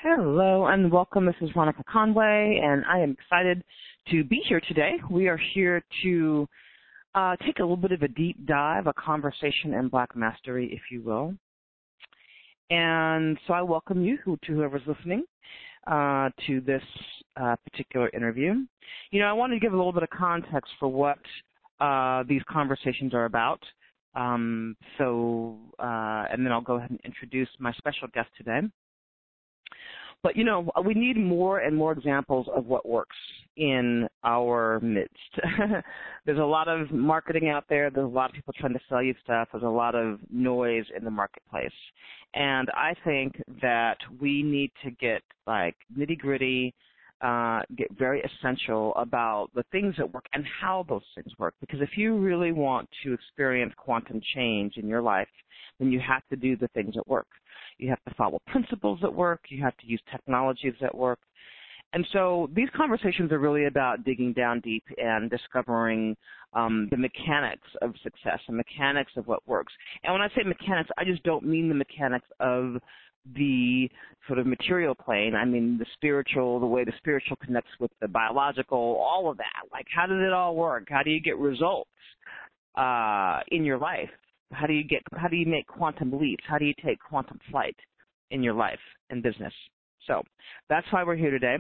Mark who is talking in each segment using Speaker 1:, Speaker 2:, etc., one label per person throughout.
Speaker 1: Hello and welcome. This is Veronica Conway, and I am excited to be here today. We are here to take a little bit of a deep dive, a conversation in Black Mastery, if you will. And so I welcome you, to whoever's listening, to this particular interview. You know, I wanted to give a little bit of context for what these conversations are about. And then I'll go ahead and introduce my special guest today. But, you know, we need more and more examples of what works in our midst. There's a lot of marketing out there. There's a lot of people trying to sell you stuff. There's a lot of noise in the marketplace. And I think that we need to get, like, nitty-gritty, get very essential about the things that work and how those things work. Because if you really want to experience quantum change in your life, then you have to do the things that work. You have to follow principles that work. You have to use technologies that work. And so these conversations are really about digging down deep and discovering the mechanics of success, the mechanics of what works. And when I say mechanics, I just don't mean the mechanics of the sort of material plane. I mean the spiritual, the way the spiritual connects with the biological, all of that. Like, how does it all work? How do you get results in your life? How do you make quantum leaps? How do you take quantum flight in your life and business? So that's why we're here today.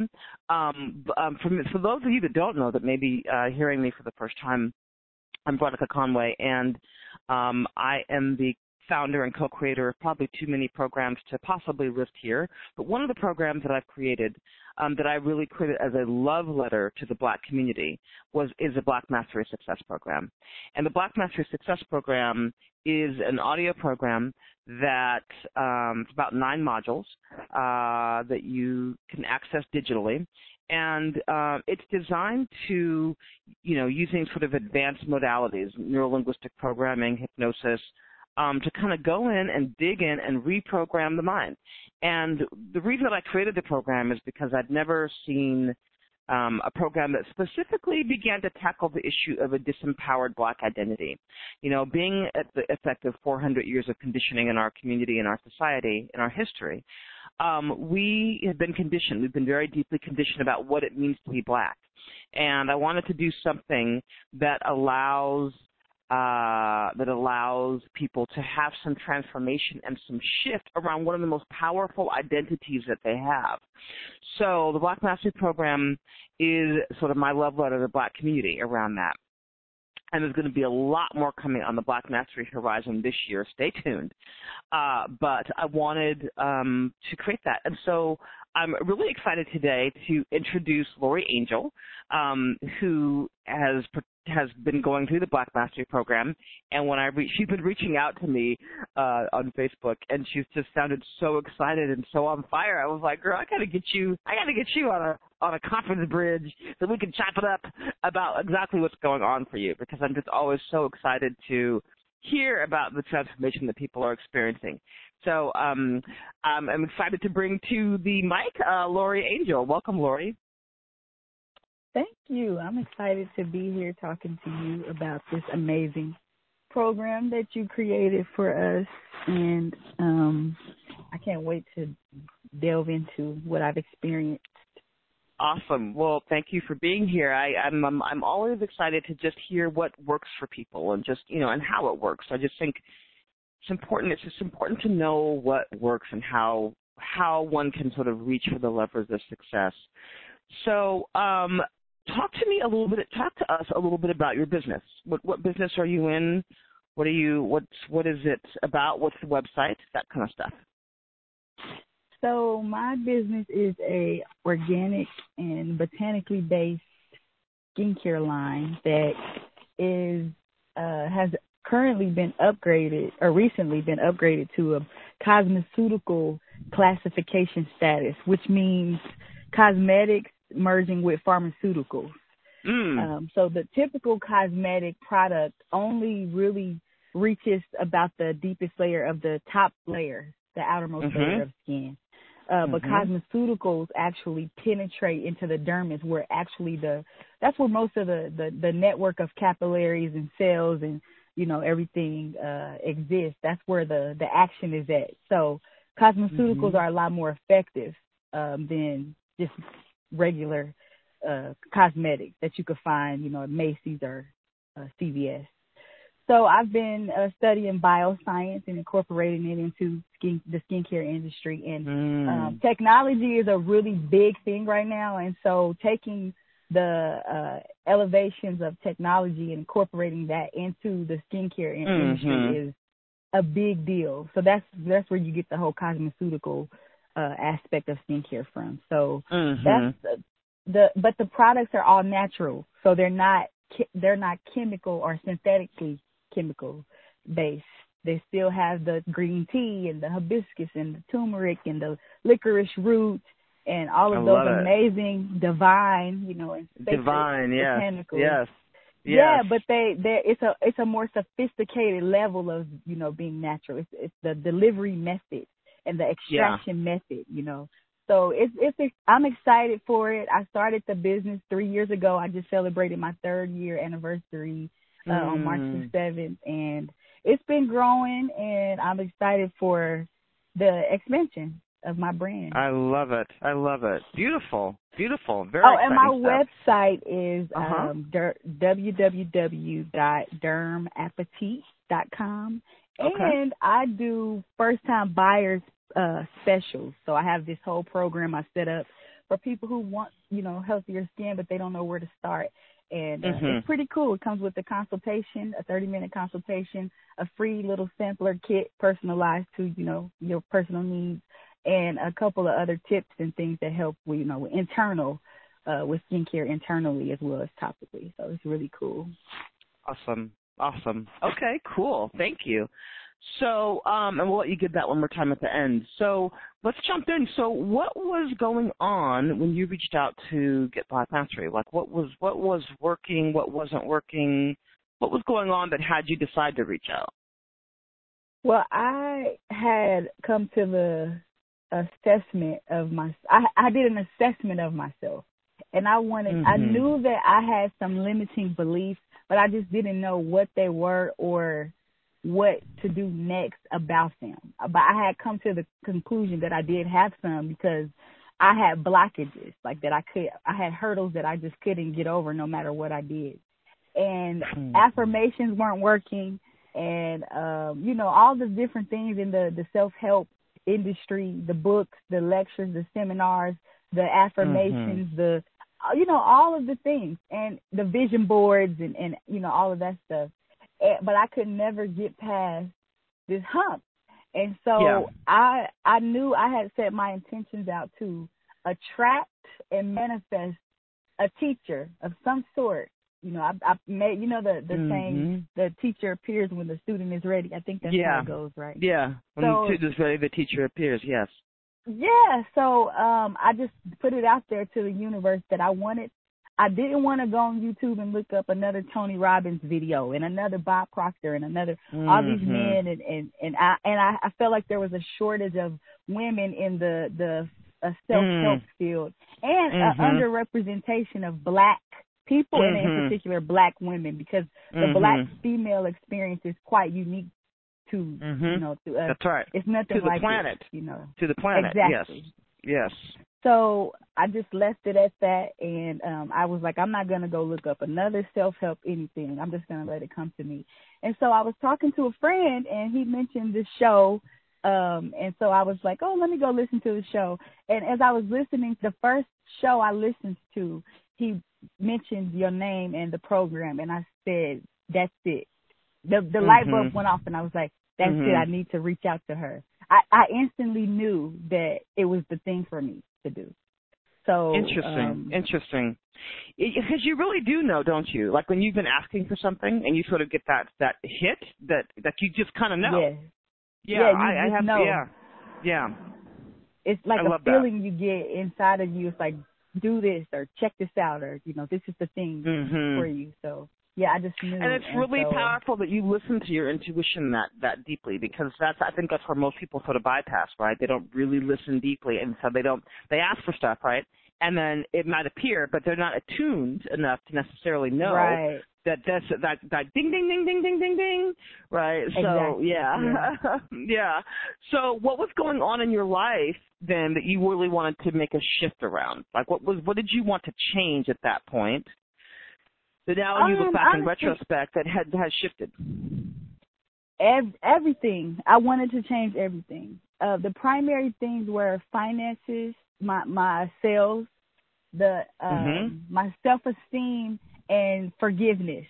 Speaker 1: For those of you that don't know, that may be hearing me for the first time, I'm Veronica Conway, and I am the founder and co-creator of probably too many programs to possibly list here. But one of the programs that I've created, that I really created as a love letter to the Black community, is a Black Mastery Success Program. And the Black Mastery Success Program is an audio program that it's about 9 modules that you can access digitally. And it's designed to, you know, using sort of advanced modalities, neuro-linguistic programming, hypnosis, to kind of go in and dig in and reprogram the mind. And the reason that I created the program is because I'd never seen a program that specifically began to tackle the issue of a disempowered Black identity. You know, being at the effect of 400 years of conditioning in our community, in our society, in our history, we have been conditioned. We've been very deeply conditioned about what it means to be Black. And I wanted to do something that allows people to have some transformation and some shift around one of the most powerful identities that they have. So the Black Mastery Program is sort of my love letter to the Black community around that. And there's going to be a lot more coming on the Black Mastery horizon this year. Stay tuned. But I wanted to create that. And so I'm really excited today to introduce Lori Angel, who has been going through the Black Mastery Program. And when she's been reaching out to me on Facebook, and she's just sounded so excited and so on fire. I was like, girl, I gotta get you on a conference bridge so we can chop it up about exactly what's going on for you, because I'm just always so excited to hear about the transformation that people are experiencing. So I'm excited to bring to the mic Lori Angel. Welcome, Lori.
Speaker 2: Thank you. I'm excited to be here talking to you about this amazing program that you created for us, and I can't wait to delve into what I've experienced.
Speaker 1: Awesome. Well, thank you for being here. I'm always excited to just hear what works for people and just, you know, and how it works. I just think it's important. It's just important to know what works and how one can sort of reach for the levers of success. So, talk to us a little bit about your business. What business are you in? What is it about? What's the website? That kind of stuff.
Speaker 2: So my business is a organic and botanically based skincare line that has currently been upgraded, or recently been upgraded, to a cosmeceutical classification status, which means cosmetics merging with pharmaceuticals. So the typical cosmetic product only really reaches about the deepest layer of the top layer, the outermost layer of skin. But cosmeceuticals actually penetrate into the dermis, where actually that's where most of the network of capillaries and cells and, you know, everything exists. That's where the action is at. So cosmeceuticals are a lot more effective than just regular cosmetics that you could find, at Macy's or CVS. So I've been studying bioscience and incorporating it into the skincare industry. And technology is a really big thing right now. And so taking the elevations of technology and incorporating that into the skincare industry is a big deal. So that's where you get the whole cosmeceutical aspect of skincare from. So that's but the products are all natural. So they're not chemical or synthetically chemical based. They still have the green tea and the hibiscus and the turmeric and the licorice root and all of those amazing divine, and
Speaker 1: divine, yes,
Speaker 2: botanicals.
Speaker 1: Yes.
Speaker 2: Yeah, but it's a more sophisticated level of, being natural. It's the delivery method and the extraction method, So I'm excited for it. I started the business 3 years ago. I just celebrated my 3rd year anniversary on March the 7th, and it's been growing, and I'm excited for the expansion of my brand.
Speaker 1: I love it. Beautiful. Very exciting
Speaker 2: and my
Speaker 1: stuff.
Speaker 2: website is www.dermappetit.com, and I do first-time buyers specials. So I have this whole program I set up for people who want, healthier skin, but they don't know where to start. And it's pretty cool. It comes with a consultation, a 30-minute consultation, a free little sampler kit personalized to, your personal needs, and a couple of other tips and things that help with, internal, with skincare internally as well as topically. So it's really cool.
Speaker 1: Awesome. Okay, cool. Thank you. So, and we'll let you give that one more time at the end. So let's jump in. So what was going on when you reached out to Get Black Mastery? Like what was working, what wasn't working? What was going on that had you decide to reach out?
Speaker 2: Well, I had come to the assessment of I did an assessment of myself, and I knew that I had some limiting beliefs, but I just didn't know what they were or what to do next about them. But I had come to the conclusion that I did have some because I had blockages, like that I had hurdles that I just couldn't get over no matter what I did. And affirmations weren't working, and all the different things in the self-help industry, the books, the lectures, the seminars, the affirmations, the all of the things, and the vision boards and all of that stuff. But I could never get past this hump. And so I knew I had set my intentions out to attract and manifest a teacher of some sort. I made, the saying, the teacher appears when the student is ready. I think that's how it goes, right?
Speaker 1: Yeah. When the student is ready, the teacher appears, yes.
Speaker 2: Yeah. So I just put it out there to the universe that I didn't want to go on YouTube and look up another Tony Robbins video and another Bob Proctor and another all these men and I felt like there was a shortage of women in the self-help field and an underrepresentation of Black people and in particular Black women, because the Black female experience is quite unique to to us.
Speaker 1: That's right.
Speaker 2: It's nothing
Speaker 1: to
Speaker 2: like
Speaker 1: the planet. To the planet.
Speaker 2: Exactly.
Speaker 1: Yes.
Speaker 2: So I just left it at that, and I was like, I'm not going to go look up another self-help anything. I'm just going to let it come to me. And so I was talking to a friend, and he mentioned this show, and so I was like, oh, let me go listen to the show. And as I was listening, the first show I listened to, he mentioned your name and the program, and I said, that's it. The light bulb went off, and I was like, that's it. I need to reach out to her. I instantly knew that it was the thing for me to do. So
Speaker 1: interesting. Because you really do know, don't you? Like when you've been asking for something and you sort of get that hit that you just kind of know.
Speaker 2: Yeah,
Speaker 1: I have
Speaker 2: know.
Speaker 1: Yeah.
Speaker 2: It's like a feeling you get inside of you. It's like, do this or check this out, or this is the thing for you. So yeah, I just knew.
Speaker 1: And it's really powerful that you listen to your intuition that deeply, because I think that's where most people sort of bypass, right? They don't really listen deeply, and so they ask for stuff, right? and then it might appear, but they're not attuned enough to necessarily know
Speaker 2: right.
Speaker 1: that ding ding ding ding ding ding ding, right?
Speaker 2: Exactly.
Speaker 1: So yeah. Yeah. So what was going on in your life then that you really wanted to make a shift around? Like what did you want to change at that point? That now you look back
Speaker 2: honestly,
Speaker 1: in retrospect that has shifted.
Speaker 2: Everything. I wanted to change everything. The primary things were finances, my sales, my self-esteem, and forgiveness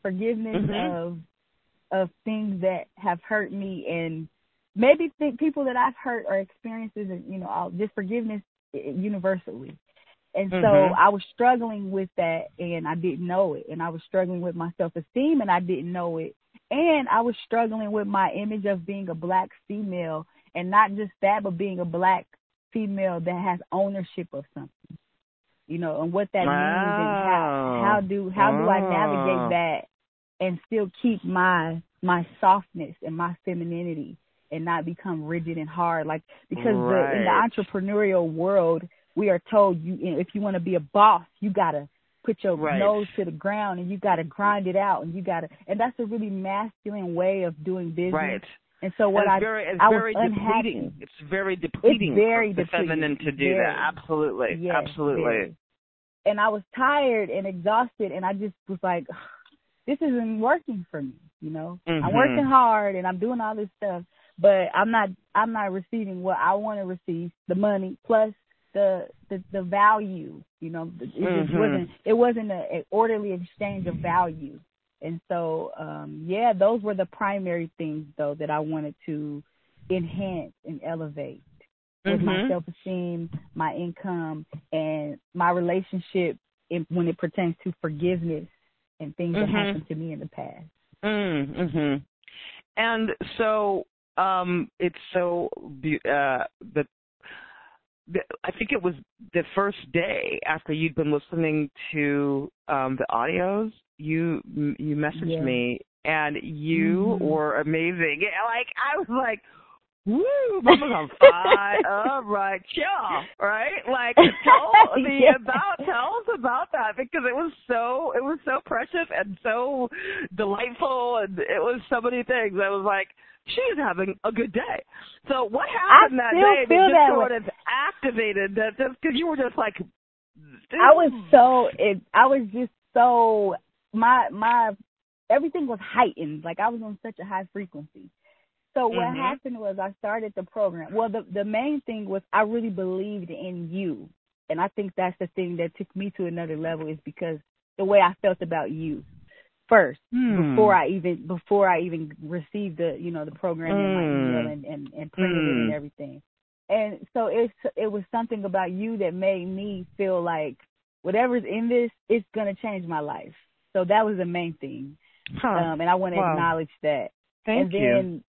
Speaker 2: of things that have hurt me, and maybe people that I've hurt or experiences, and just forgiveness universally. And so I was struggling with that, and I didn't know it. And I was struggling with my self-esteem, and I didn't know it. And I was struggling with my image of being a black female, and not just that, but being a black female that has ownership of something, and what that means, and how do I navigate that and still keep my softness and my femininity and not become rigid and hard, because in the entrepreneurial world, we are told if you want to be a boss, you gotta put your nose to the ground, and you got to grind it out, and that's a really masculine way of doing business.
Speaker 1: Right.
Speaker 2: And so
Speaker 1: I was unhappy. Depleting. It's very depleting for the feminine to do that. Absolutely.
Speaker 2: Yes,
Speaker 1: absolutely.
Speaker 2: Very. And I was tired and exhausted, and I just was like, this isn't working for me, I'm working hard and I'm doing all this stuff, but I'm not receiving what I want to receive, the money plus the value, it wasn't an orderly exchange of value. And so, those were the primary things, though, that I wanted to enhance and elevate with my self-esteem, my income, and my relationship when it pertains to forgiveness and things that happened to me in the past.
Speaker 1: And so it's so I think it was the first day after you'd been listening to the audios, you messaged me, and you were amazing. Like, I was like, woo, Mama's on fire, right, chill, right? Like, tell us about that, because it was so precious and so delightful, and it was so many things. I was like, she's having a good day. So what happened that day that just sort of activated that? Just because you were just like, my everything was heightened. Like, I was on such a high frequency. So what happened was I started the program. Well, the main thing was I really believed in you, and I think that's the thing that took me to another level, is because the way I felt about you. First, before I even received the program in my email and printed it and everything. And so it was something about you that made me feel like whatever's in this, it's going to change my life. So that was the main thing. And I want to acknowledge that. Thank you.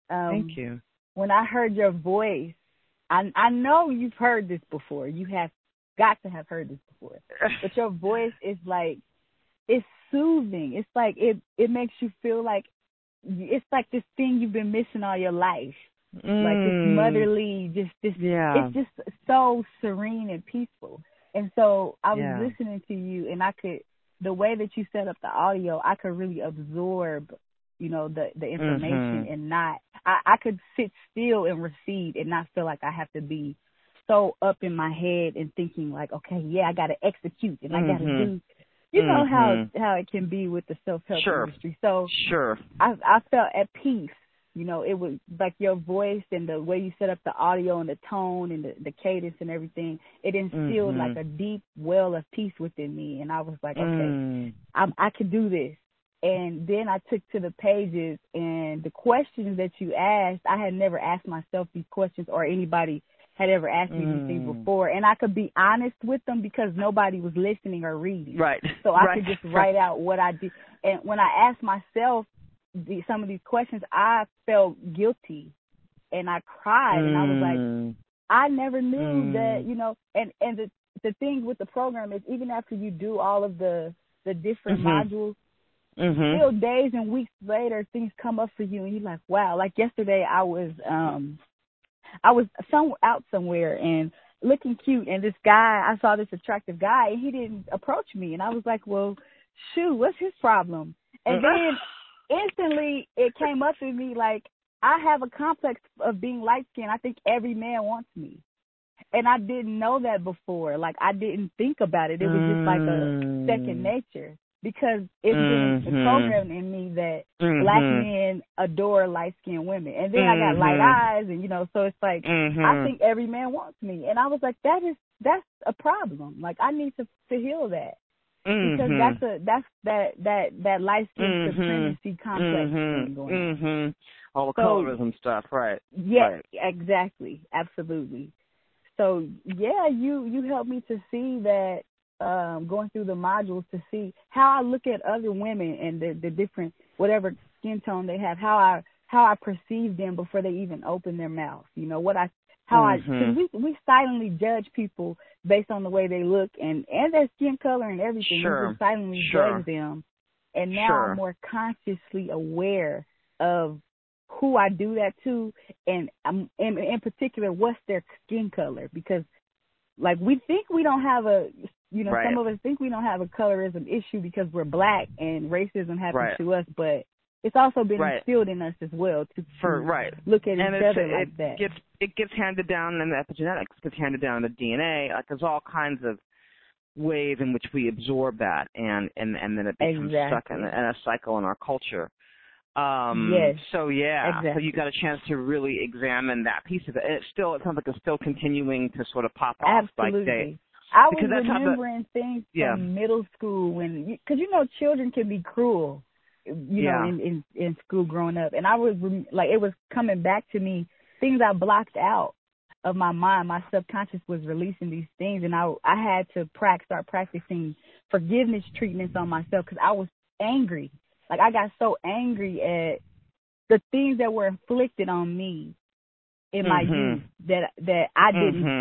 Speaker 2: When I heard your voice, I know you've heard this before. You have got to have heard this before. But your voice is like, it's soothing. It's like it makes you feel like it's like this thing you've been missing all your life. Like this motherly, it's just so serene and peaceful. And so I was listening to you, and the way that you set up the audio, I could really absorb, the information, and I could sit still and receive and not feel like I have to be so up in my head and thinking like, okay, I got to execute and I got to do. You know how it can be with the self-help industry. So I felt at peace. It was like your voice and the way you set up the audio and the tone and the cadence and everything. It instilled like a deep well of peace within me. And I was like, okay, I can do this. And then I took to the pages, and the questions that you asked, I had never asked myself these questions, or anybody had ever asked me these things before, and I could be honest with them because nobody was listening or reading.
Speaker 1: Right.
Speaker 2: So I could just write out what I did. And when I asked myself some of these questions, I felt guilty, and I cried, and I was like, I never knew that, and the thing with the program is, even after you do all of the different modules, still days and weeks later, things come up for you, and you're like, wow. Like yesterday, I was out somewhere, and looking cute, and this guy, I saw this attractive guy, and he didn't approach me, and I was like, well, shoot, what's his problem? And then instantly it came up to me like, I have a complex of being light skinned. I think every man wants me. And I didn't know that before. Like, I didn't think about it. It was just like a second nature, because it's been programmed in me that black men adore light-skinned women. And then I got light eyes, and, so it's like, I think every man wants me. And I was like, that's a problem. Like, I need to heal that. Because that's that light-skinned supremacy complex thing going on.
Speaker 1: All the colorism stuff, right.
Speaker 2: Yeah,
Speaker 1: right.
Speaker 2: Exactly. Absolutely. So, yeah, you helped me to see that, going through the modules, to see how I look at other women and the different, whatever skin tone they have, how I perceive them before they even open their mouth. Because we silently judge people based on the way they look and their skin color and everything.
Speaker 1: Sure.
Speaker 2: We just silently judge them. And now I'm more consciously aware of who I do that to, and in particular, what's their skin color. Because, like, we think we don't have some of us think we don't have a colorism issue because we're black and racism happens to us, but it's also been instilled in us as well to look at each other like that.
Speaker 1: It gets handed down in the epigenetics, gets handed down in the DNA. Like, there's all kinds of ways in which we absorb that, and then it becomes stuck in a cycle in our culture.
Speaker 2: Yes.
Speaker 1: So
Speaker 2: exactly.
Speaker 1: So you got a chance to really examine that piece of it. And it sounds like it's still continuing to sort of pop off.
Speaker 2: Absolutely. I was remembering things from middle school because children can be cruel, in school growing up, and I was it was coming back to me, things I blocked out of my mind. My subconscious was releasing these things, and I had to start practicing forgiveness treatments on myself because I was angry. Like, I got so angry at the things that were inflicted on me in my youth that I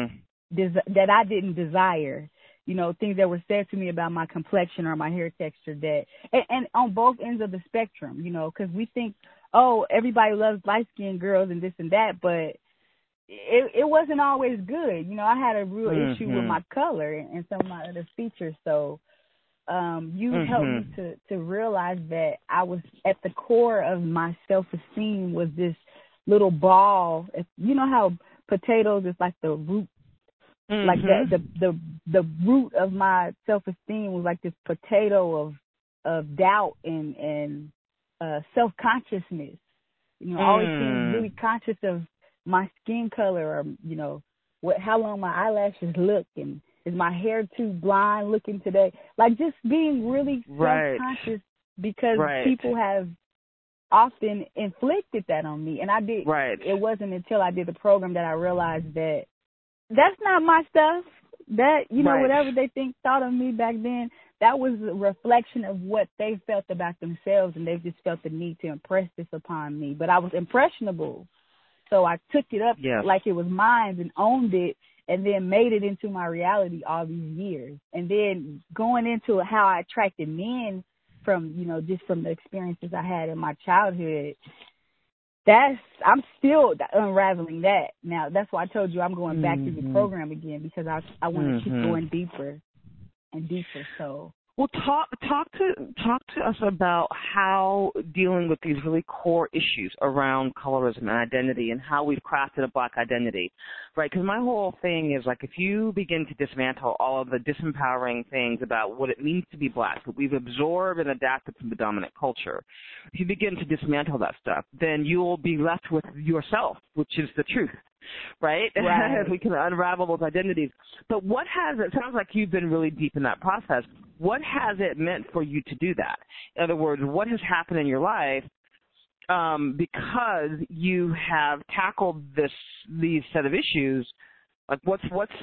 Speaker 2: didn't desire. Things that were said to me about my complexion or my hair texture and on both ends of the spectrum, because we think, oh, everybody loves light-skinned girls and this and that, but it wasn't always good. I had a real issue with my color and some of my other features, so you helped me to realize that I was at the core of my self-esteem was this little ball. You know how potatoes is like the root, like the root of my self-esteem was like this potato of doubt and self-consciousness. Always being really conscious of my skin color, or how long my eyelashes look, and is my hair too blonde looking today? Like, just being really self-conscious because people have often inflicted that on me. And I did. It wasn't until I did the program that I realized that that's not my stuff. That, whatever they thought of me back then, that was a reflection of what they felt about themselves, and they just felt the need to impress this upon me. But I was impressionable. So I took it up like it was mine and owned it, and then made it into my reality all these years. And then going into how I attracted men from, just from the experiences I had in my childhood, I'm still unraveling that. Now, that's why I told you I'm going back to the program again, because I want to keep going deeper and deeper. So.
Speaker 1: Well, talk to us about how dealing with these really core issues around colorism and identity, and how we've crafted a Black identity, right? Because my whole thing is, like, if you begin to dismantle all of the disempowering things about what it means to be Black that we've absorbed and adapted from the dominant culture, if you begin to dismantle that stuff, then you will be left with yourself, which is the truth. Right? We can unravel those identities. But it sounds like you've been really deep in that process. What has it meant for you to do that? In other words, what has happened in your life because you have tackled these set of issues? Like, what's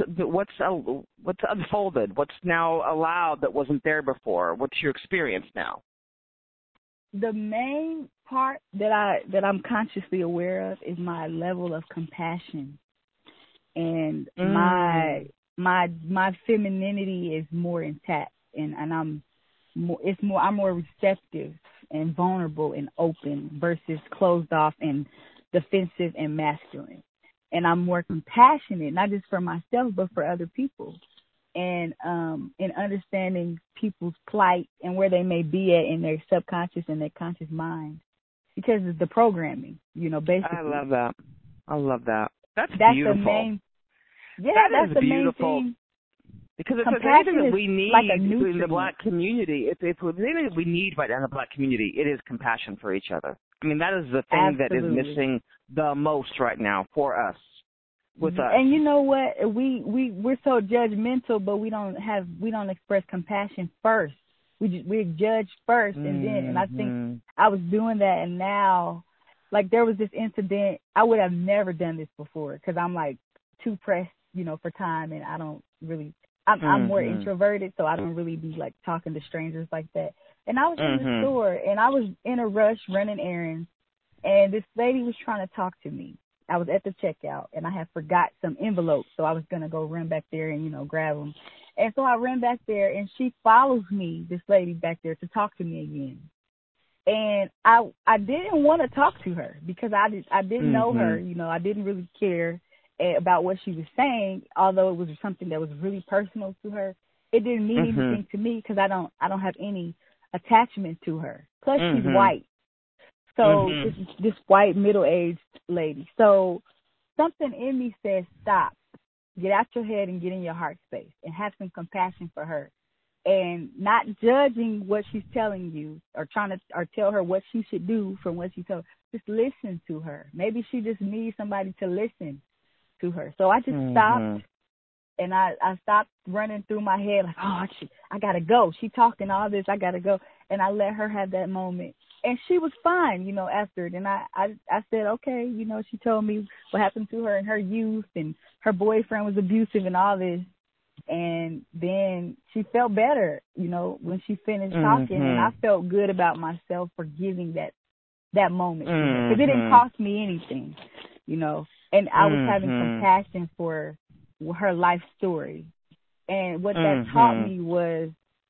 Speaker 1: unfolded? What's now allowed that wasn't there before? What's your experience now?
Speaker 2: The main part that I'm consciously aware of is my level of compassion, and my femininity is more intact, and I'm more receptive and vulnerable and open versus closed off and defensive and masculine. and I'm more compassionate, not just for myself, but for other people. And in understanding people's plight and where they may be at in their subconscious and their conscious mind, because of the programming, basically.
Speaker 1: I love that. I love that. That's
Speaker 2: The
Speaker 1: beautiful.
Speaker 2: main. Yeah,
Speaker 1: that
Speaker 2: that's the
Speaker 1: beautiful.
Speaker 2: main thing.
Speaker 1: Because if there's anything that we need
Speaker 2: like
Speaker 1: in the Black community, if there's anything that we need right now in the Black community, it is compassion for each other. I mean, that is the thing that is missing the most right now for us, with us.
Speaker 2: And you know what? We're so judgmental, but we don't express compassion first. We judge first, and then. And I think I was doing that, and now, like, there was this incident. I would have never done this before because I'm like too pressed, for time, and I don't really. I'm more introverted, so I don't really be like talking to strangers like that. And I was in the store, and I was in a rush running errands, and this lady was trying to talk to me. I was at the checkout, and I had forgot some envelopes, so I was going to go run back there and, grab them. And so I ran back there, and she follows me, this lady back there, to talk to me again. And I didn't want to talk to her because I didn't know her. I didn't really care about what she was saying, although it was something that was really personal to her. It didn't mean anything to me because I don't have any attachment to her. Plus, she's white. So this white middle-aged lady. So something in me says, stop, get out your head and get in your heart space and have some compassion for her, and not judging what she's telling you or tell her what she should do from what she told. Just listen to her. Maybe she just needs somebody to listen to her. So I just stopped, and I stopped running through my head like, oh, I gotta go. She talking all this, I gotta go. And I let her have that moment. And she was fine, after it. And I said, okay, she told me what happened to her in her youth, and her boyfriend was abusive and all this. And then she felt better, when she finished talking. And I felt good about myself for giving that moment. Because it didn't cost me anything, And I was having compassion for her life story. And what that taught me was,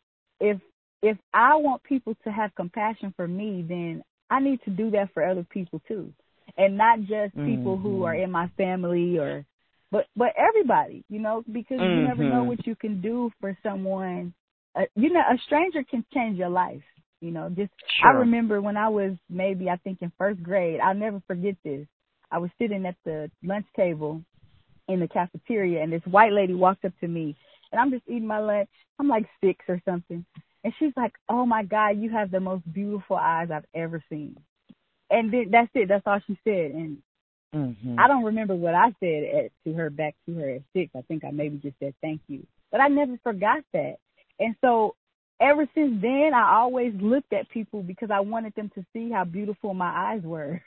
Speaker 2: if I want people to have compassion for me, then I need to do that for other people too, and not just people who are in my family but everybody, because you never know what you can do for someone. A stranger can change your life. I remember when I was maybe, I think, in first grade. I'll never forget this. I was sitting at the lunch table in the cafeteria, and this white lady walked up to me, and I'm just eating my lunch. I'm like 6 or something. And she's like, oh, my God, you have the most beautiful eyes I've ever seen. And then that's it. That's all she said. And I don't remember what I said back to her at 6. I think I maybe just said thank you. But I never forgot that. And so ever since then, I always looked at people because I wanted them to see how beautiful my eyes were.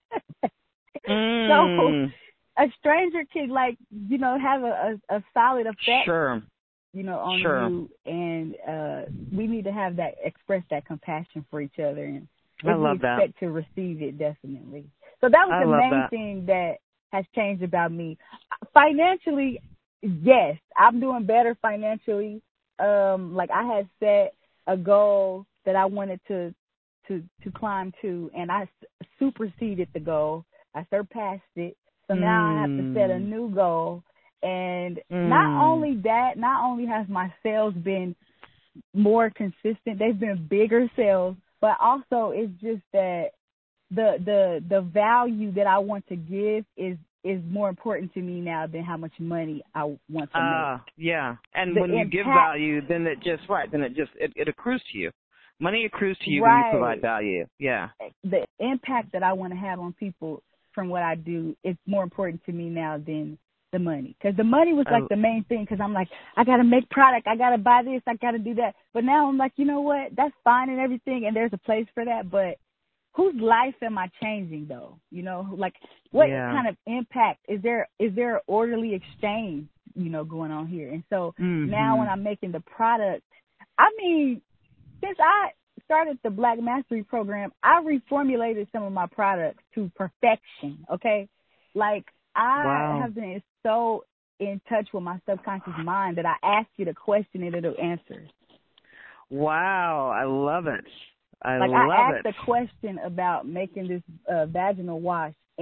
Speaker 2: So a stranger can, have a solid effect.
Speaker 1: Sure.
Speaker 2: On you, and we need to express that compassion for each other, and
Speaker 1: I love
Speaker 2: we expect to receive it, definitely. So that was the main thing that has changed about me. Financially, yes, I'm doing better financially. Like, I had set a goal that I wanted to climb to, and I superseded the goal. I surpassed it. So now I have to set a new goal. And not only has my sales been more consistent, they've been bigger sales, but also it's just that the value that I want to give is more important to me now than how much money I want to make.
Speaker 1: Yeah. And when you give value, then it accrues to you. Money accrues to you when you provide value. Yeah.
Speaker 2: The impact that I want to have on people from what I do is more important to me now than the money, because the money was like the main thing, because I'm like, I got to make product, I got to buy this, I got to do that. But now I'm like, you know what, that's fine and everything, and there's a place for that, but whose life am I changing though? Like, what kind of impact is there an orderly exchange, going on here? And so now when I'm making the product, I mean, since I started the Black Mastery program, I reformulated some of my products to perfection. Okay. Like, I have been so in touch with my subconscious mind that I ask you the question and it'll answer.
Speaker 1: Wow, I love it. I
Speaker 2: asked the question about making this vaginal wash, and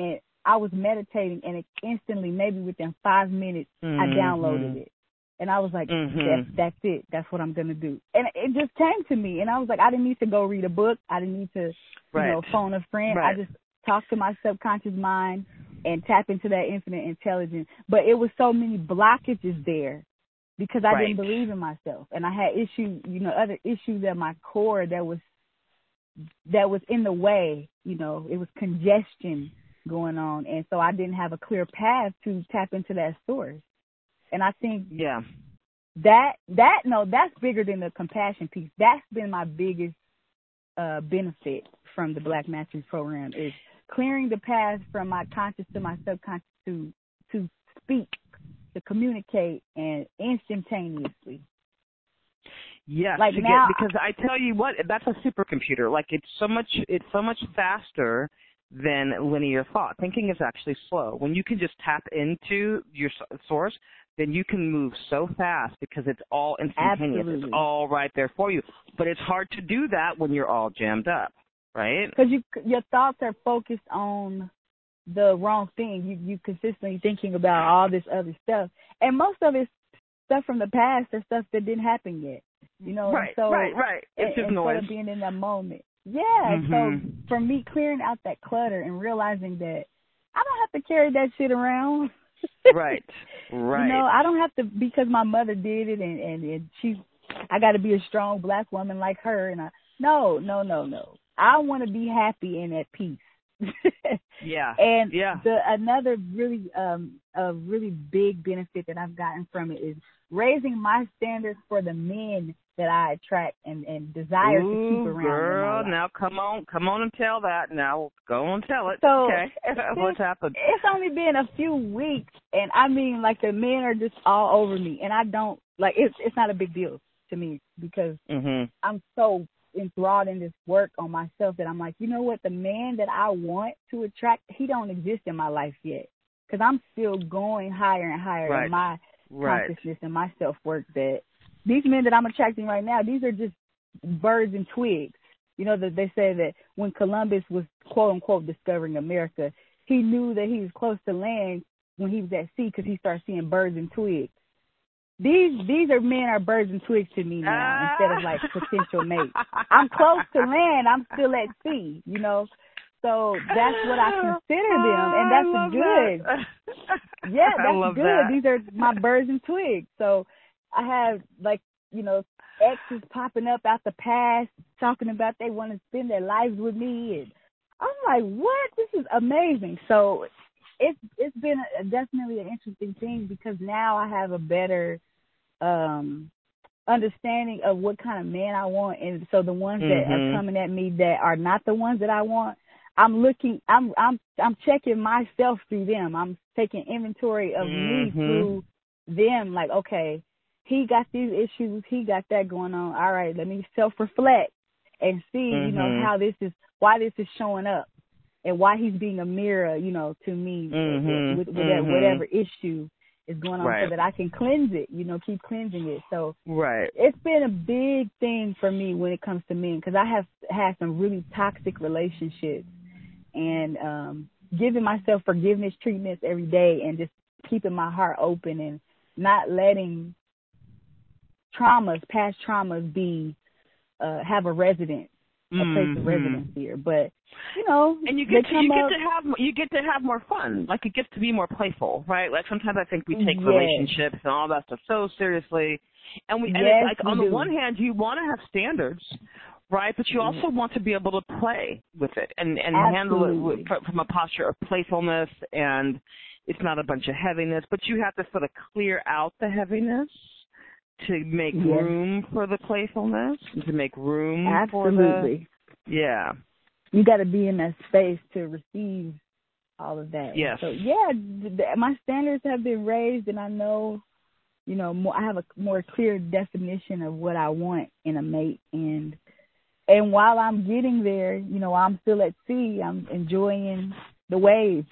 Speaker 2: I was meditating, and it instantly, maybe within 5 minutes, I downloaded it. And I was like, that's it. That's what I'm going to do. And it just came to me. And I was like, I didn't need to go read a book. I didn't need to, phone a friend. I just talked to my subconscious mind and tap into that infinite intelligence. But it was so many blockages there because I didn't believe in myself. And I had issues, other issues at my core that was in the way. It was congestion going on. And so I didn't have a clear path to tap into that source. And I think that's bigger than the compassion piece. That's been my biggest benefit from the Black Mastery Program is clearing the path from my conscious to my subconscious to speak, to communicate, and instantaneously.
Speaker 1: Yes,
Speaker 2: like now,
Speaker 1: because I tell you what, that's a supercomputer. Like it's so much faster than linear thought. Thinking is actually slow. When you can just tap into your source, then you can move so fast because it's all instantaneous.
Speaker 2: Absolutely.
Speaker 1: It's all right there for you. But it's hard to do that when you're all jammed up, right?
Speaker 2: Because your thoughts are focused on the wrong thing. You consistently thinking about all this other stuff. And most of it's stuff from the past or stuff that didn't happen yet.
Speaker 1: Right,
Speaker 2: so,
Speaker 1: right. It's just noise.
Speaker 2: Instead of being in that moment. Yeah, so for me, clearing out that clutter and realizing that I don't have to carry that shit around.
Speaker 1: Right.
Speaker 2: I don't have to, because my mother did it, and I got to be a strong Black woman like her. And no. I want to be happy and at peace.
Speaker 1: Yeah.
Speaker 2: And another really, a really big benefit that I've gotten from it is raising my standards for the men that I attract and desire to keep around.
Speaker 1: Girl, now come on and tell that. Now go and tell it.
Speaker 2: So
Speaker 1: okay. What's happened?
Speaker 2: It's only been a few weeks, and I mean, like, the men are just all over me, and I don't, like, it's not a big deal to me because I'm so enthralled in this work on myself that I'm like, you know what, the man that I want to attract, he don't exist in my life yet because I'm still going higher and higher in my consciousness and my self-work. That these men that I'm attracting right now, these are just birds and twigs. That they say that when Columbus was, quote unquote, discovering America, he knew that he was close to land when he was at sea because he started seeing birds and twigs. These men are birds and twigs to me now instead of like potential mates. I'm close to land. I'm still at sea, So that's what I consider them, and that's good.
Speaker 1: That.
Speaker 2: Yeah, that's good.
Speaker 1: That.
Speaker 2: These are my birds and twigs. So I have, like, exes popping up out the past talking about they want to spend their lives with me, and I'm like, what? This is amazing. So it's been definitely an interesting thing because now I have a better understanding of what kind of man I want, and so the ones that are coming at me that are not the ones that I want, I'm checking myself through them. I'm taking inventory of me through them. Like, okay, he got these issues, he got that going on. All right, let me self-reflect and see, why this is showing up and why he's being a mirror, to me with whatever issue is going on, so that I can cleanse it, keep cleansing it. So it's been a big thing for me when it comes to men because I have had some really toxic relationships, and giving myself forgiveness treatments every day and just keeping my heart open and not letting past traumas have a residence, a place of residence here. But
Speaker 1: and you get to have more fun. Like, it gets to be more playful, right? Like, sometimes I think we take relationships and all that stuff so seriously, and it's like, on the one hand, you want to have standards, right? But you also want to be able to play with it and handle it from a posture of playfulness, and it's not a bunch of heaviness. But you have to sort of clear out the heaviness to make room for the playfulness, and to make room for the... Yeah.
Speaker 2: You got to be in that space to receive all of that.
Speaker 1: Yes.
Speaker 2: So, my standards have been raised, and I know, I have a more clear definition of what I want in a mate. And while I'm getting there, I'm still at sea. I'm enjoying the waves.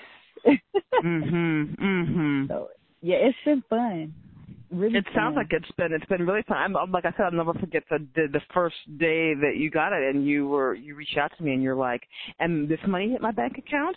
Speaker 2: So, it's been fun. Really
Speaker 1: it sounds like it's been really fun. Like I said, I'll never forget the first day that you got it, and you reached out to me, and you're like, and this money hit my bank account,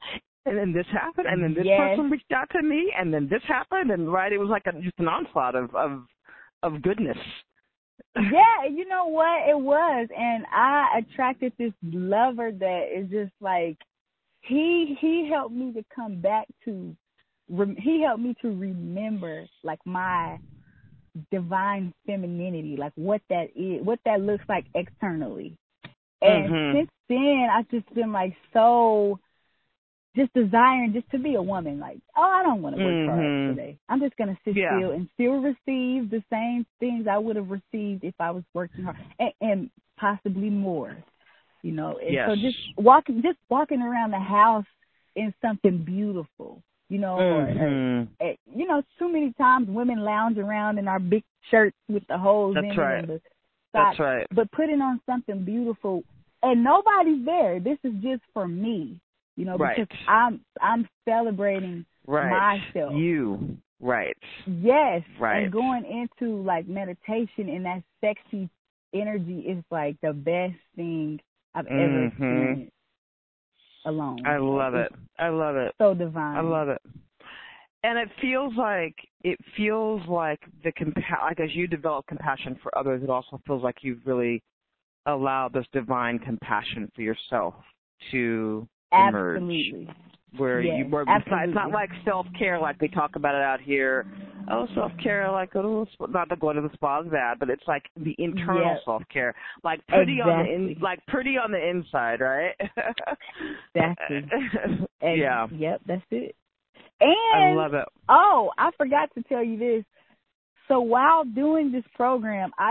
Speaker 1: and then this happened, and then this
Speaker 2: Yes.
Speaker 1: person reached out to me, and then this happened, and right, it was like just an onslaught of goodness.
Speaker 2: Yeah, you know what? It was. And I attracted this lover that is just like, he helped me to come back to, he helped me to remember, like, my divine femininity, like what that is, what that looks like externally. And since then, I've just been like so just desiring just to be a woman. Like, oh, I don't want to work hard today. I'm just going to sit still and still receive the same things I would have received if I was working hard, and possibly more, you know. And so just walking around the house in something beautiful, you know, or you know, too many times women lounge around in our big shirts with the holes in it and the socks.
Speaker 1: That's right.
Speaker 2: But putting on something beautiful, and nobody's there. This is just for me. You know, because I'm celebrating myself.
Speaker 1: You. Right.
Speaker 2: Yes.
Speaker 1: Right.
Speaker 2: And going into like meditation and that sexy energy is like the best thing I've ever experienced alone.
Speaker 1: I love it. I love it.
Speaker 2: So divine.
Speaker 1: I love it. And it feels like the like as you develop compassion for others, it also feels like you've really allowed this divine compassion for yourself to emerge.
Speaker 2: Absolutely.
Speaker 1: Where
Speaker 2: yes,
Speaker 1: you work. It's not like self-care like they talk about it out here. Oh, self-care, like not that going to the spa is bad, but it's like the internal self-care, like pretty on the inside, right?
Speaker 2: Exactly. Yep, that's it.
Speaker 1: I
Speaker 2: And
Speaker 1: love it.
Speaker 2: Oh, I forgot to tell you this. So while doing this program, I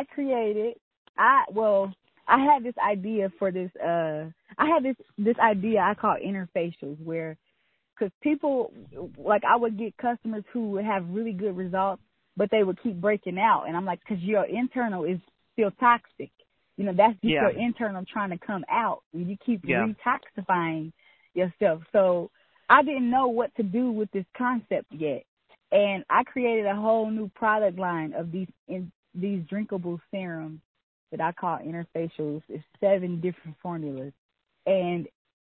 Speaker 2: had this idea for this. I had this idea I call interfacials, where, because people, like, I would get customers who would have really good results, but they would keep breaking out, and I'm like, because your internal is still toxic. You know, that's just your internal trying to come out, and you keep retoxifying yourself. So I didn't know what to do with this concept yet, and I created a whole new product line of these drinkable serums that I call interfacials. It's 7 different formulas. And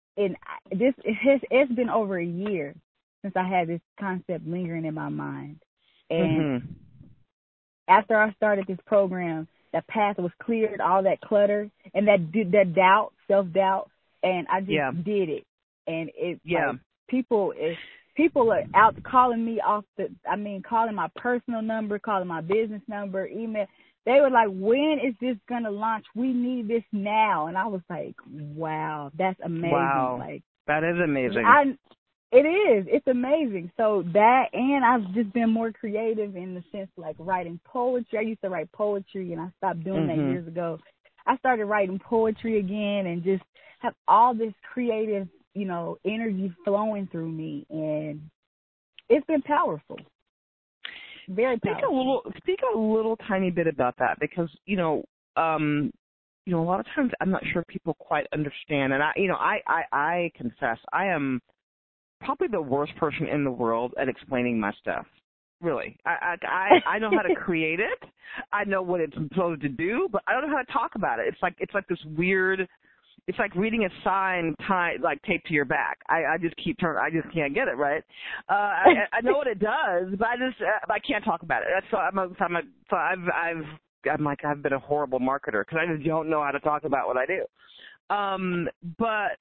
Speaker 2: it's been over a year since I had this concept lingering in my mind. And after I started this program, that path was cleared, all that clutter and that doubt, self-doubt, and I just did it. And like, people are out calling me calling my personal number, calling my business number, email. They were like, when is this going to launch? We need this now. And I was like, wow, that's amazing.
Speaker 1: Wow,
Speaker 2: like,
Speaker 1: that is amazing.
Speaker 2: It is. It's amazing. So that, and I've just been more creative in the sense like writing poetry. I used to write poetry, and I stopped doing that years ago. I started writing poetry again and just have all this creative, you know, energy flowing through me. And it's been powerful. Very powerful.
Speaker 1: Speak a little tiny bit about that, because you know, a lot of times I'm not sure people quite understand, and I confess I am probably the worst person in the world at explaining my stuff. Really, I know how to create it, I know what it's supposed to do, but I don't know how to talk about it. It's like this weird. It's like reading a sign taped to your back. I just keep turning. I just can't get it right. I know what it does, but I can't talk about it. That's so I've been a horrible marketer because I just don't know how to talk about what I do. But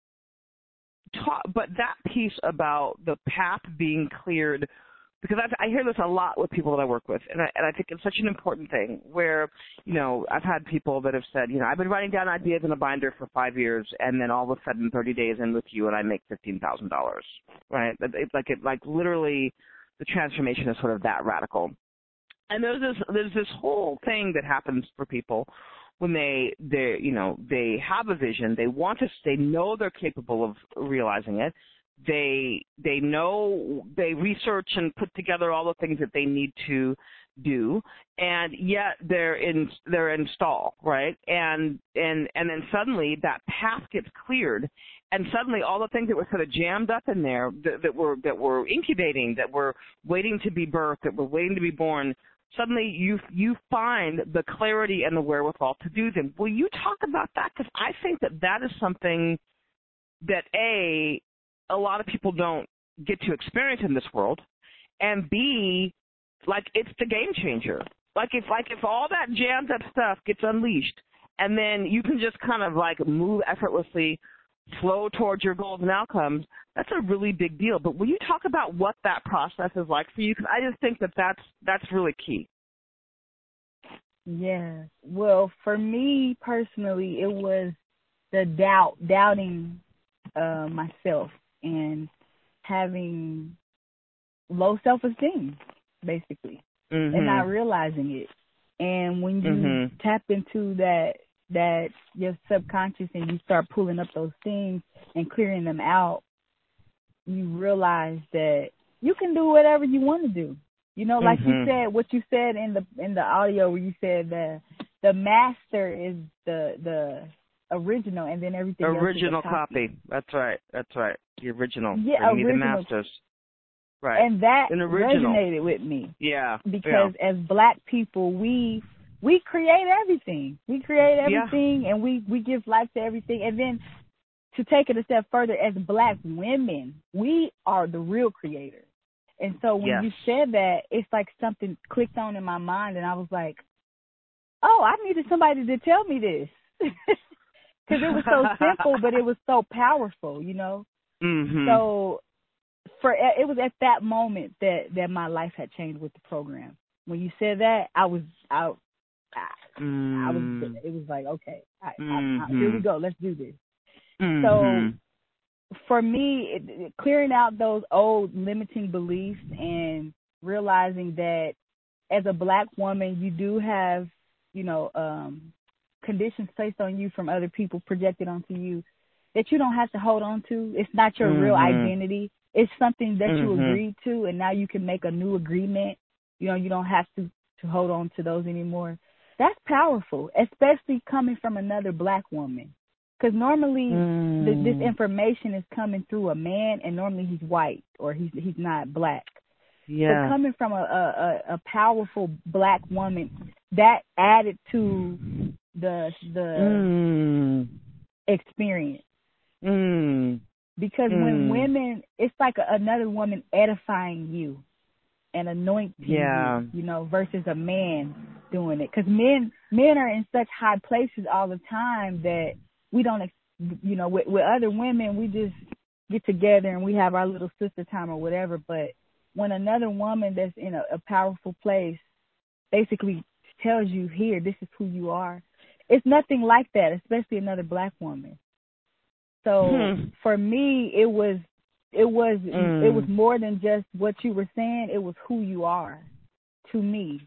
Speaker 1: that piece about the path being cleared, because I hear this a lot with people that I work with, and I think it's such an important thing where, you know, I've had people that have said, you know, I've been writing down ideas in a binder for 5 years, and then all of a sudden 30 days in with you and I make $15,000, right? It's like literally the transformation is sort of that radical. And there's this whole thing that happens for people when they have a vision, they know they're capable of realizing it. They know, they research and put together all the things that they need to do, and yet they're in stall, right? And then suddenly that path gets cleared, and suddenly all the things that were sort of jammed up in there that were incubating, that were waiting to be birthed, that were waiting to be born, suddenly you find the clarity and the wherewithal to do them. Will you talk about that? Because I think that is something that a lot of people don't get to experience in this world, and B, like, it's the game changer. Like if all that jammed up stuff gets unleashed, and then you can just kind of like move effortlessly, flow towards your goals and outcomes, that's a really big deal. But will you talk about what that process is like for you? Because I just think that that's really key.
Speaker 2: Yeah. Well, for me personally, it was the doubting myself and having low self-esteem, basically, and not realizing it. And when you tap into that your subconscious and you start pulling up those things and clearing them out, you realize that you can do whatever you want to do. You know, like you said, what you said in the audio where you said the master is the original, and then everything else is a
Speaker 1: copy. That's right. The original.
Speaker 2: Yeah,
Speaker 1: original. The masters. Right.
Speaker 2: And that resonated with me.
Speaker 1: Yeah.
Speaker 2: Because as Black people, we create everything. We create everything, and we give life to everything. And then to take it a step further, as Black women, we are the real creators. And so when you said that, it's like something clicked on in my mind, and I was like, oh, I needed somebody to tell me this. Because it was so simple, but it was so powerful, you know? So it was at that moment that my life had changed with the program. When you said that, it was like, okay, here we go, let's do this. So for me, clearing out those old limiting beliefs and realizing that as a Black woman, you do have, you know, conditions placed on you from other people projected onto you that you don't have to hold on to. It's not your real identity. It's something that you agreed to, and now you can make a new agreement. You know, you don't have to hold on to those anymore. That's powerful, especially coming from another Black woman. Because normally this information is coming through a man, and normally he's white or he's not Black. Yeah. But coming from a powerful Black woman, that added to the experience. Because when women, it's like another woman edifying you and anointing you, you know, versus a man doing it. Because men are in such high places all the time that we don't, you know, with other women, we just get together and we have our little sister time or whatever. But when another woman that's in a powerful place basically tells you, here, this is who you are, it's nothing like that, especially another Black woman. So for me, it was more than just what you were saying. It was who you are to me.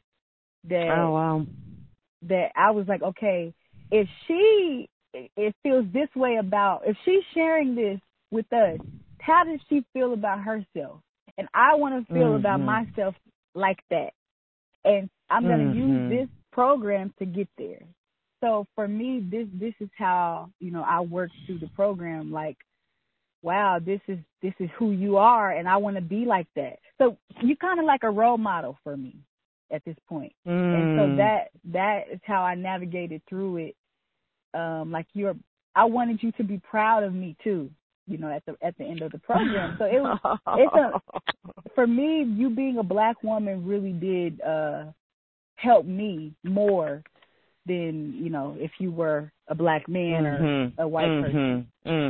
Speaker 2: That I was like, okay, if it feels this way if she's sharing this with us, how does she feel about herself? And I want to feel about myself like that. And I'm going to use this program to get there. So for me, this is how, you know, I work through the program. Like, wow, this is who you are, and I want to be like that. So you're kind of like a role model for me at this point. And so that is how I navigated through it. Like I wanted you to be proud of me too, you know, at the end of the program. So for me, you being a Black woman really did help me more than, you know, if you were a Black man or a white person.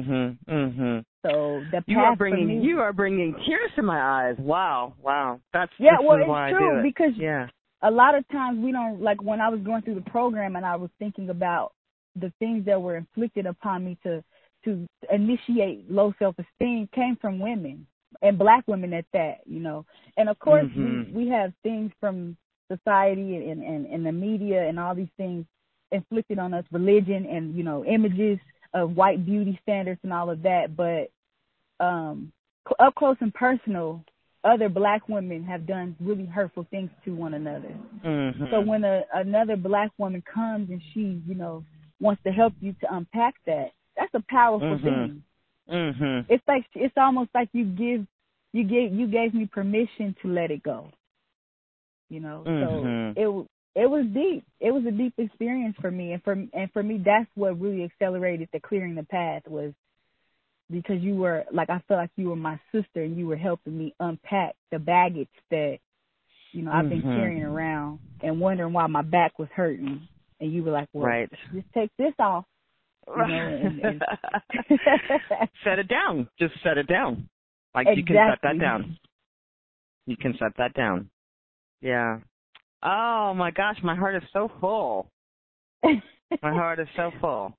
Speaker 2: So the path
Speaker 1: you are bringing tears to my eyes. Wow. That's
Speaker 2: it's true because a lot of times we don't, like when I was going through the program and I was thinking about the things that were inflicted upon me to initiate low self-esteem came from women, and Black women at that, you know. And of course we have things from society and the media and all these things inflicted on us, religion and, you know, images of white beauty standards and all of that. But up close and personal, other Black women have done really hurtful things to one another. So when another Black woman comes and she, you know, wants to help you to unpack that, that's a powerful thing. It's almost like you gave me permission to let it go. You know, so it was deep. It was a deep experience for me, and for me, that's what really accelerated the clearing the path was because you were like, I feel like you were my sister, and you were helping me unpack the baggage that, you know, I've been carrying around and wondering why my back was hurting. And you were like, well,
Speaker 1: right.
Speaker 2: just take this off. You know, and
Speaker 1: set it down. Just set it down. Like,
Speaker 2: exactly.
Speaker 1: you can set that down. You can set that down. Yeah. Oh, my gosh, my heart is so full. My heart is so full.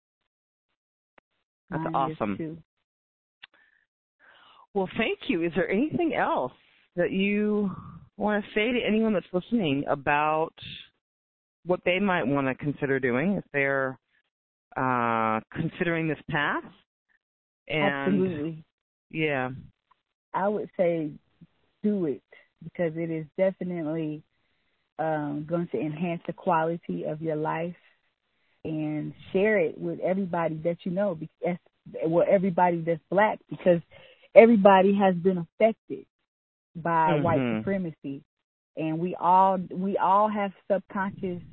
Speaker 1: That's
Speaker 2: Mine
Speaker 1: awesome.
Speaker 2: is too.
Speaker 1: Well, thank you. Is there anything else that you want to say to anyone that's listening about what they might want to consider doing if they're considering this path? And
Speaker 2: absolutely.
Speaker 1: Yeah.
Speaker 2: I would say do it, because it is definitely going to enhance the quality of your life, and share it with everybody that you know, well, everybody that's Black, because everybody has been affected by white supremacy, and we all have subconscious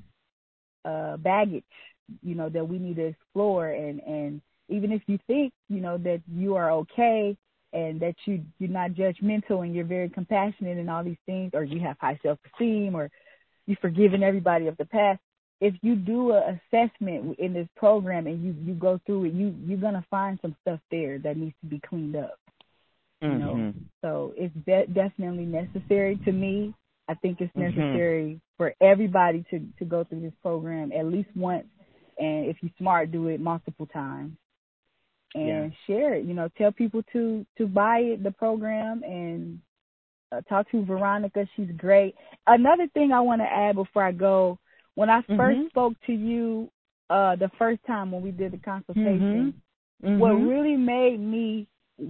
Speaker 2: baggage, you know, that we need to explore, and even if you think, you know, that you are okay and that you're not judgmental and you're very compassionate and all these things, or you have high self-esteem, or you've forgiven everybody of the past, if you do an assessment in this program and you go through it, you're going to find some stuff there that needs to be cleaned up. You know, so it's definitely necessary to me. I think it's necessary for everybody to go through this program at least once, and if you're smart, do it multiple times, and share it. You know, tell people to buy it, the program, and talk to Veronica. She's great. Another thing I want to add before I go, when I first spoke to you the first time when we did the consultation, what really made me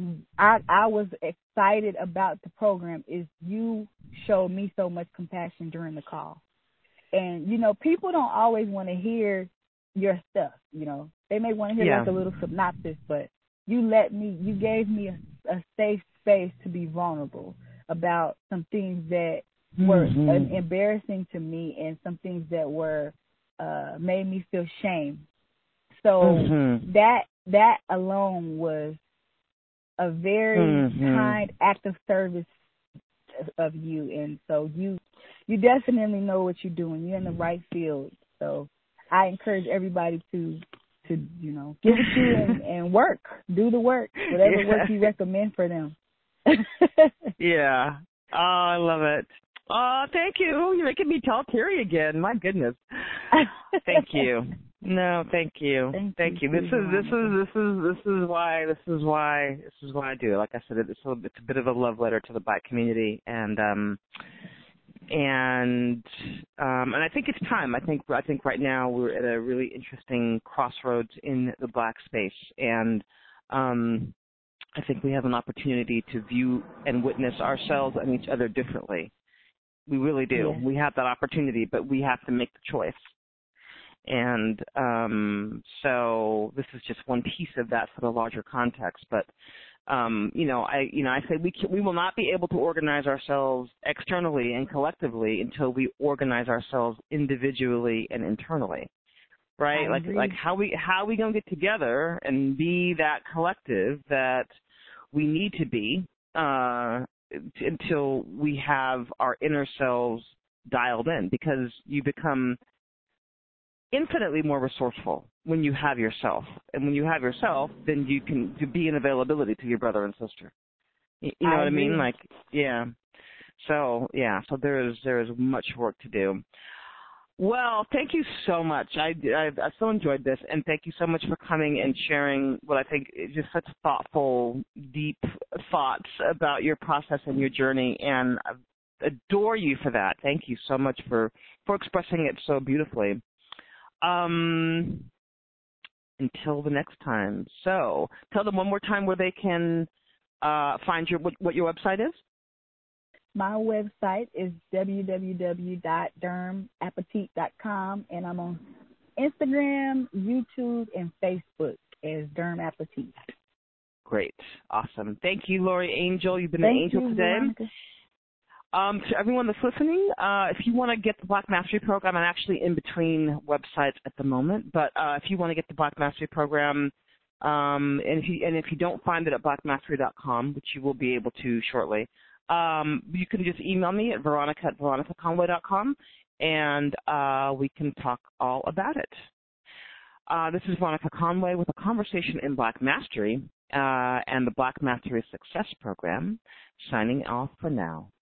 Speaker 2: I was excited about the program is you showed me so much compassion during the call. And, you know, people don't always want to hear your stuff, you know. They may want to hear like a little synopsis, but you gave me a safe space to be vulnerable about some things that were embarrassing to me, and some things that were made me feel shame. So that alone was a very kind act of service of you, and so you definitely know what you're doing. You're in the right field. So I encourage everybody to you know, give it to you and work, do the work, whatever work you recommend for them.
Speaker 1: Yeah. Oh, I love it. Oh, thank you. You're making me tell teary again. My goodness. Thank you. No, thank you. Thank you. This is why I do it. Like I said, it's a bit of a love letter to the Black community, and I think it's time. I think right now we're at a really interesting crossroads in the Black space, and I think we have an opportunity to view and witness ourselves and each other differently. We really do. Yeah. We have that opportunity, but we have to make the choice. And so this is just one piece of that for the larger context. But I say we will not be able to organize ourselves externally and collectively until we organize ourselves individually and internally. Right? Like how we gonna get together and be that collective that we need to be until we have our inner selves dialed in, because you become infinitely more resourceful when you have yourself. And when you have yourself, then you can be in availability to your brother and sister. You know what I mean? Like, yeah. So there is much work to do. Well, thank you so much. I so enjoyed this, and thank you so much for coming and sharing what I think is just such thoughtful, deep thoughts about your process and your journey, and I adore you for that. Thank you so much for expressing it so beautifully. Until the next time. So tell them one more time where they can find what your website is.
Speaker 2: My website is www.dermappetit.com, and I'm on Instagram, YouTube, and Facebook as Derm Appetit.
Speaker 1: Great. Awesome. Thank you, Lori Angel. You've been an angel today.
Speaker 2: Veronica.
Speaker 1: To everyone that's listening, if you want to get the Black Mastery Program, I'm actually in between websites at the moment, but if you want to get the Black Mastery Program, And if you don't find it at blackmastery.com, which you will be able to shortly, you can just email me at veronica@veronicaconway.com, and we can talk all about it. This is Veronica Conway with a conversation in Black Mastery and the Black Mastery Success Program, signing off for now.